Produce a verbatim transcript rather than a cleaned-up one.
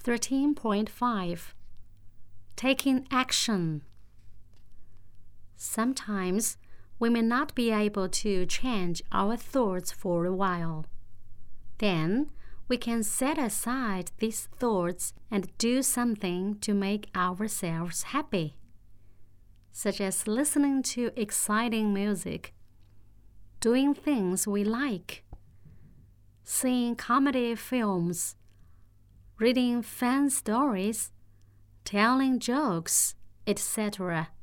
thirteen point five. Taking action. Sometimes we may not be able to change our thoughts for a while. Then we can set aside these thoughts and do something to make ourselves happy, such as listening to exciting music, doing things we like, seeing comedy films, reading fun stories, telling jokes, et cetera.